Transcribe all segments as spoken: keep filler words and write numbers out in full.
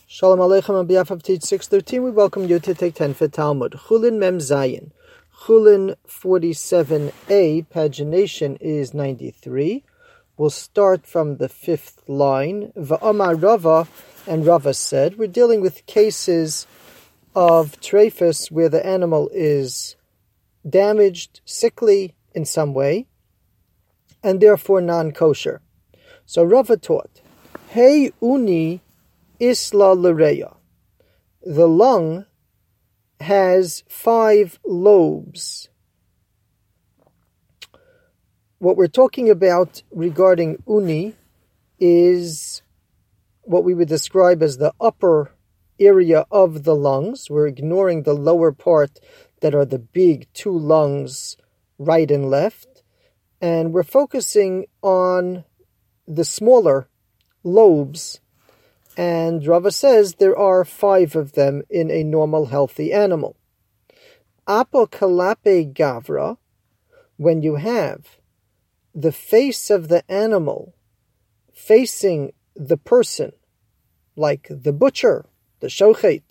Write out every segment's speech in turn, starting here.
Shalom Aleichem. On behalf of Teach six thirteen, we welcome you to take ten for Talmud. Chulin Mem Zayin. Chulin forty-seven a, pagination is ninety-three. We'll start from the fifth line. Va'amar Rava, and Rava said, we're dealing with cases of trephus where the animal is damaged, sickly in some way, and therefore non-kosher. So Rava taught, Hey uni isla l'reya. The lung has five lobes. What we're talking about regarding uni is what we would describe as the upper area of the lungs. We're ignoring the lower part that are the big two lungs, right and left. And we're focusing on the smaller lobes. And Rava says there are five of them in a normal, healthy animal. Apokalape gavra, when you have the face of the animal facing the person, like the butcher, the shochet,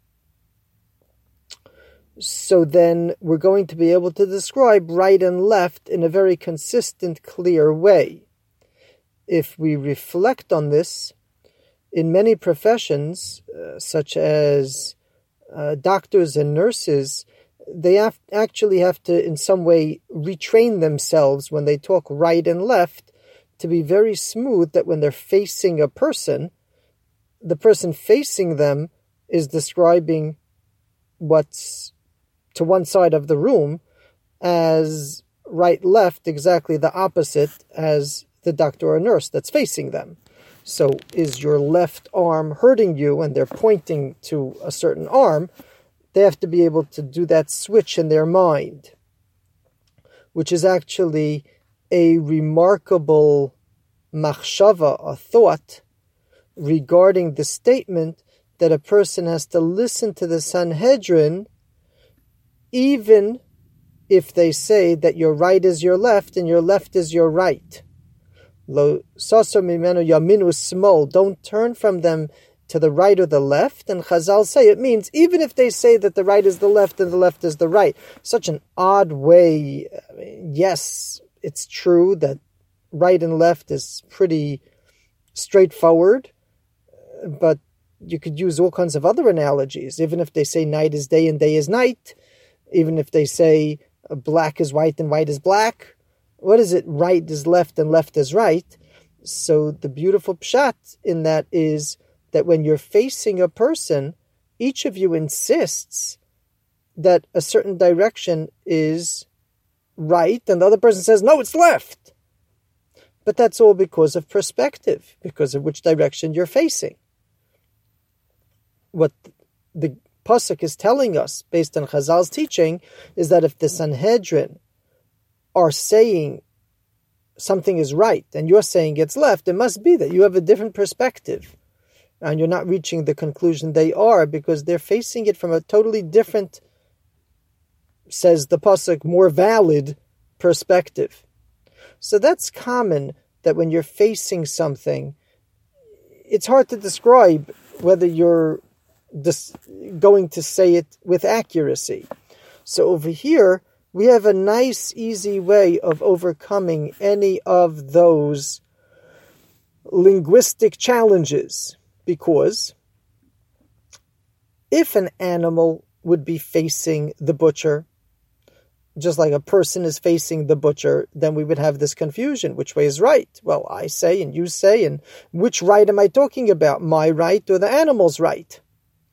so then we're going to be able to describe right and left in a very consistent, clear way. If we reflect on this, in many professions, uh, such as uh, doctors and nurses, they have, actually have to, in some way, retrain themselves when they talk right and left to be very smooth, that when they're facing a person, the person facing them is describing what's to one side of the room as right-left, exactly the opposite as the doctor or nurse that's facing them. So is your left arm hurting you and they're pointing to a certain arm, they have to be able to do that switch in their mind, which is actually a remarkable machshava, a thought, regarding the statement that a person has to listen to the Sanhedrin even if they say that your right is your left and your left is your right. Lo saso mimenu yaminu smol. Don't turn from them to the right or the left. And Chazal say it means even if they say that the right is the left and the left is the right. Such an odd way. I mean, yes, it's true that right and left is pretty straightforward, but you could use all kinds of other analogies. Even if they say night is day and day is night, even if they say black is white and white is black, what is it? Right is left and left is right. So the beautiful pshat in that is that when you're facing a person, each of you insists that a certain direction is right, and the other person says, no, it's left. But that's all because of perspective, because of which direction you're facing. What the Pasuk is telling us, based on Chazal's teaching, is that if the Sanhedrin are saying something is right and you're saying it's left, it must be that you have a different perspective and you're not reaching the conclusion they are, because they're facing it from a totally different, says the Pasuk, more valid perspective. So that's common, that when you're facing something, it's hard to describe whether you're dis- going to say it with accuracy. So over here, we have a nice, easy way of overcoming any of those linguistic challenges. Because if an animal would be facing the butcher, just like a person is facing the butcher, then we would have this confusion. Which way is right? Well, I say and you say, and which right am I talking about? My right or the animal's right?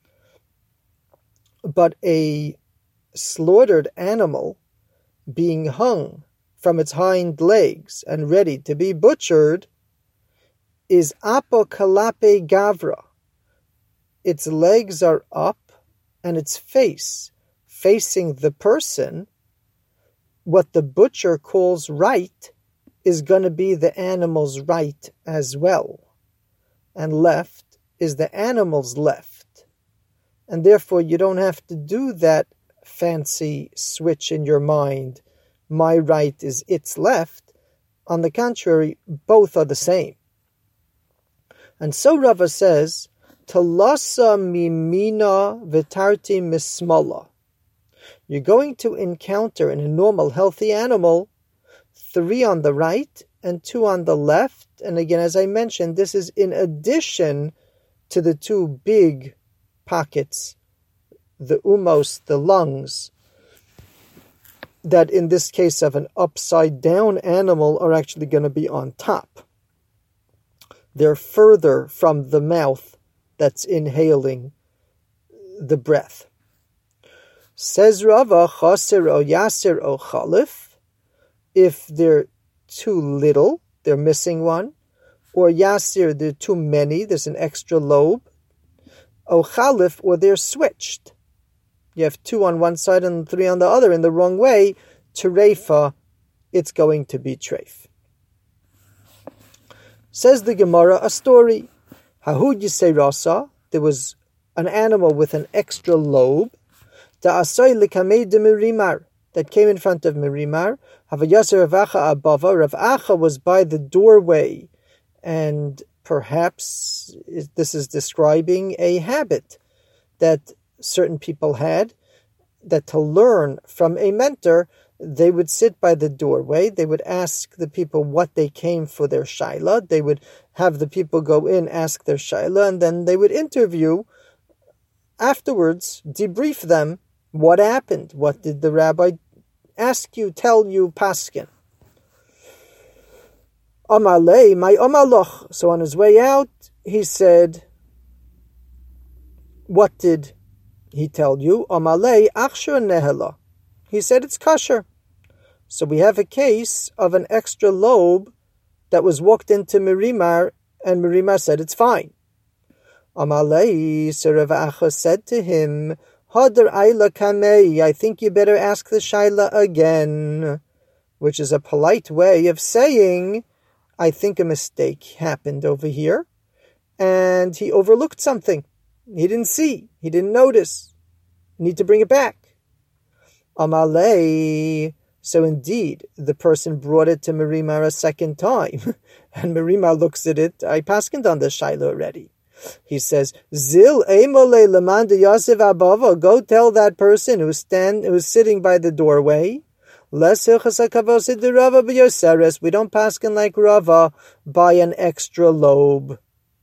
But a slaughtered animal being hung from its hind legs and ready to be butchered is apokalape gavra. Its legs are up and its face facing the person. What the butcher calls right is going to be the animal's right as well. And left is the animal's left. And therefore you don't have to do that fancy switch in your mind. My right is its left. On the contrary, both are the same. And so Rava says Talasa mimina vitarti mismala. You're going to encounter in a normal, healthy animal three on the right and two on the left. And again, as I mentioned, this is in addition to the two big pockets, the umos, the lungs, that in this case of an upside down animal are actually going to be on top. They're further from the mouth that's inhaling the breath. Says Rava, chaser o yaser o chalif, if they're too little, they're missing one, or yasir, they're too many, there's an extra lobe, o chalif, or they're switched. You have two on one side and three on the other in the wrong way, terefa, it's going to be treif. Says the Gemara, a story. Hahud Yisei Rasa, there was an animal with an extra lobe, Ta'asai likamei de Mirimar, that came in front of Mirimar. Havayaser Rav Acha abava, Rav Acha was by the doorway, and perhaps this is describing a habit that certain people had, that to learn from a mentor, they would sit by the doorway, they would ask the people what they came for their shaila, they would have the people go in, ask their shaila, and then they would interview afterwards, debrief them, what happened, what did the rabbi ask you, tell you, paskin. Amalei, my amaloch. So on his way out, he said, what did he tell you? Amalei, achshur nehela. He said it's kosher. So we have a case of an extra lobe that was walked into Mirimar, and Mirimar said it's fine. Amalei, so Rav Acha said to him, Hadar Ayla Kamei, I think you better ask the Shaila again, which is a polite way of saying, I think a mistake happened over here, and he overlooked something. He didn't see, he didn't notice. You need to bring it back. Amalei, so indeed, the person brought it to Mirimar a second time, and Mirimar looks at it, I paskened on the Shaila already. He says, Zil Eimole Lamanda Yosef Abava, go tell that person who's stand who's sitting by the doorway. We don't paskin like Rava by an extra lobe.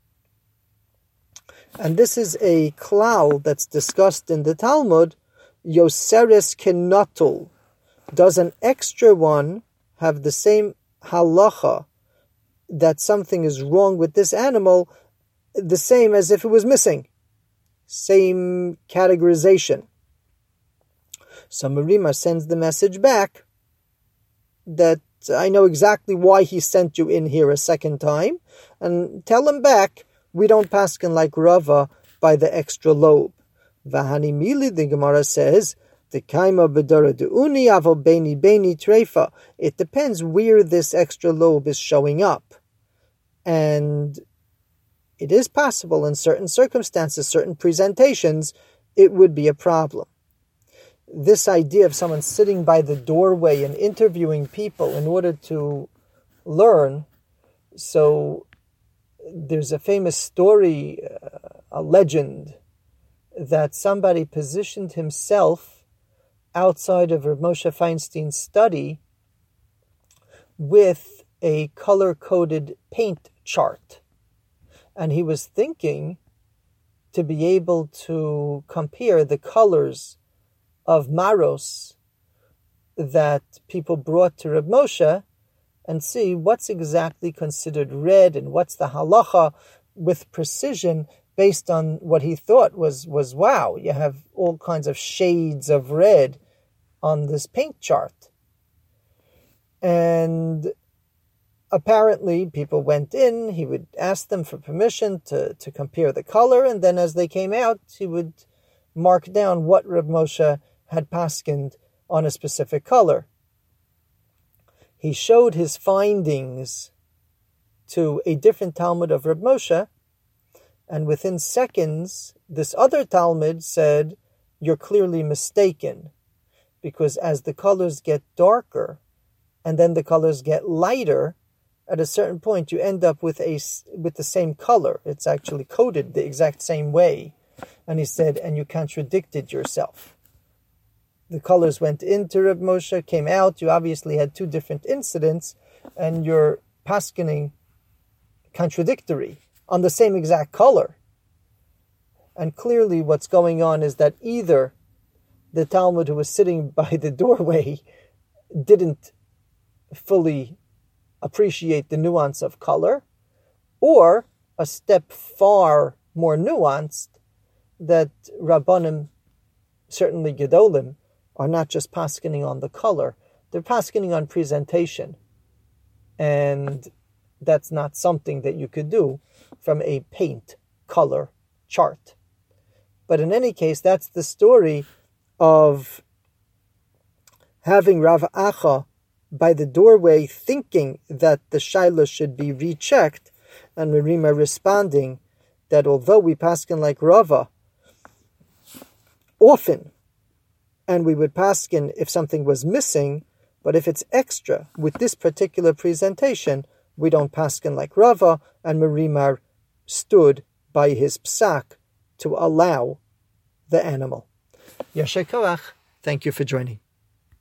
And this is a klal that's discussed in the Talmud. Yoseres kenotul. Does an extra one have the same halacha that something is wrong with this animal, the same as if it was missing? Same categorization. So Mirimar sends the message back that I know exactly why he sent you in here a second time, and tell him back, we don't paskin like Rava by the extra lobe. Vahani Mili, the Gemara says, the kaima bedara deuni aval beni beni treifa. It depends where this extra lobe is showing up. And it is possible in certain circumstances, certain presentations, it would be a problem. This idea of someone sitting by the doorway and interviewing people in order to learn. So there's a famous story, uh, a legend, that somebody positioned himself outside of Rav Moshe Feinstein's study with a color-coded paint chart. And he was thinking to be able to compare the colors of maros that people brought to Rav Moshe and see what's exactly considered red and what's the halacha with precision based on what he thought was, was wow, you have all kinds of shades of red on this paint chart. And apparently, people went in, he would ask them for permission to, to compare the color, and then as they came out, he would mark down what Rav Moshe had paskined on a specific color. He showed his findings to a different Talmud of Rav Moshe, and within seconds, this other Talmud said, you're clearly mistaken, because as the colors get darker, and then the colors get lighter, at a certain point you end up with a with the same color. It's actually coded the exact same way. And he said, and you contradicted yourself. The colors went into Reb Moshe, came out. You obviously had two different incidents, and you're paskening contradictory on the same exact color. And clearly what's going on is that either the Talmud who was sitting by the doorway didn't fully appreciate the nuance of color, or a step far more nuanced, that Rabbanim, certainly Gedolim, are not just paskening on the color, they're paskening on presentation. And that's not something that you could do from a paint color chart. But in any case, that's the story of having Rav Acha by the doorway thinking that the Shaila should be rechecked, and Merima responding that although we paskin like Rava often, and we would paskin if something was missing, but if it's extra with this particular presentation, we don't paskin like Rava, and Merimar stood by his psak to allow the animal. Yasher Koach, thank you for joining.